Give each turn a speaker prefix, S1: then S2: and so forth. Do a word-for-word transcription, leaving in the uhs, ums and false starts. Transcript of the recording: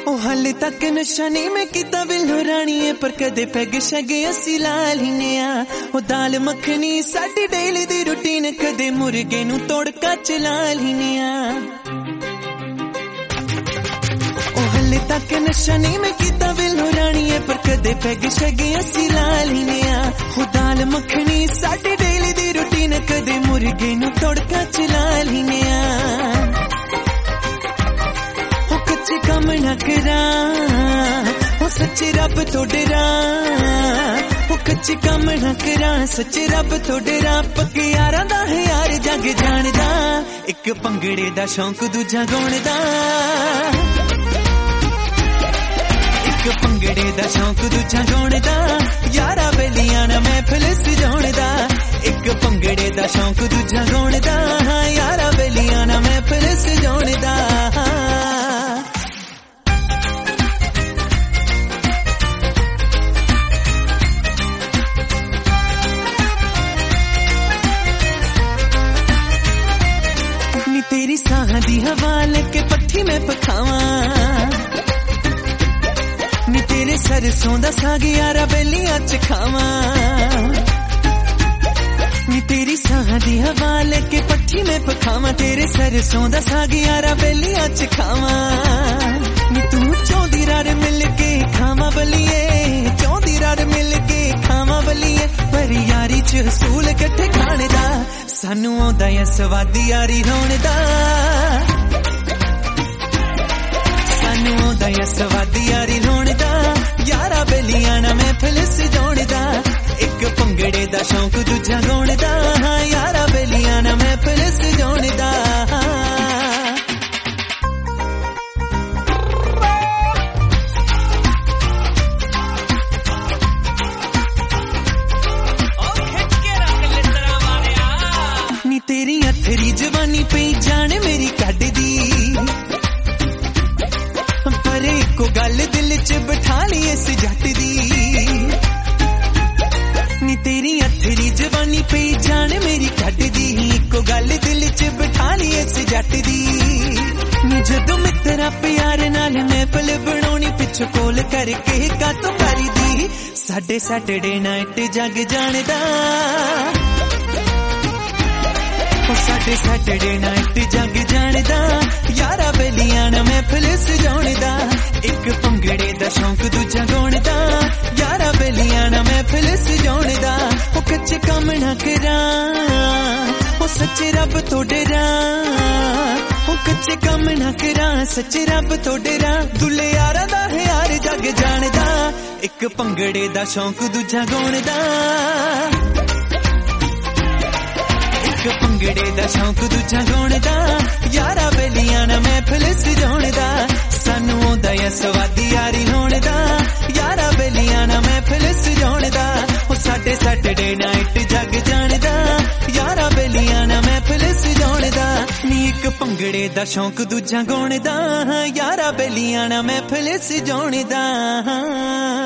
S1: ओ हाले तक नशा नहीं मैं किता बिल्लो रानी है पर कदे पैग शगे असी ला लीने आ ओ दाल मखनी साडी डेली दी रूटीन कदे मुर्गे नू तोड़का चला लीने आ ओ हाले तक नशा नहीं मैं किता बिल्लो रानी है पर कदे पैग शगे असी ला लीने आ ओ दाल मखनी साडी डेली दी रूटीन कदे मुर्गे नू तोड़का चला लीने आ कम न करा ओ सच्चे रब तो डरा ओ कच्चे कम न करा सच्चे रब तो डरा पक्के यारां दा है यार जग जानदा एक भंगड़े दा शौक दूजा गाउण दा एक भंगड़े दा शौक दूजा गाउण दा यारा बेलियां ना महफिल सजाउण दा एक भंगड़े दा शौक दूजा गाउण दा यारा बेलियां ना महफिल सजाउण दा तेरी साह दी हवा लेके पट्ठी में पखावा नी तेरे सरसों दा साग यारा बेलियां च खावा नी तेरी साह दी हवा लेके पट्ठी में पखावा तेरे सरसों दा साग यारा बेलियां च खावा नी तू चौंदी रार मिल के खावा बलिए चौंदी रार मिल के खावा बलिए पर यारी च हसूल कट्ठे खाने दा सानू आउंदा ऐ स्वादी यारी होण दा सानू आउंदा ऐ स्वादी यारी होण दा यारा बेलियां ना महफिल सजाउण दा एक भंगड़े दा शौक दूजा गाउण दा यारा बेलियां ना महफिल सजाउण दा तेरी अथरी जवानी पे जान मेरी कड दी पर एको गल दिल च बिठा ली इस जट दी नी तेरी अथरी जवानी पे जान मेरी कड दी एको गल दिल च बिठा ली इस जट दी नी जदों मित्रा प्यार नाल महफिल बनाउणी पिछों कोल करके कातों करी दी साडे सैटरडे नाइट जग जानदा साडे सैटरडे नाइट जग जानदा यारा बेलियां ना महफिल सजाउण दा एक भंगड़े दा शौक दूजा गाउण दा यारा बेलियां ना महफिल सजाउण दा ओ कच्चे कम ना करा ओ सच्चे रब तो डरा ओ कच्चे कम ना करा सच्चे रब तो डरा दुल्ले यारा दा है यार जग जानदा एक भंगड़े दा शौक दूजा गाउण दा भंगड़े दा शौक दूजा गाउण दा यारा बेलियां ना महफिल सजाउण दा सानू आउंदा ऐ स्वादी यारी होण दा यारा बेलियां ना महफिल सजाउण दा ओ साडे सैटरडे नाइट जग जानदा यारा बेलियां ना महफिल सजाउण दा नी एक भंगड़े दा शौक दूजा गाउण दा यारा बेलियां ना महफिल सजाउण दा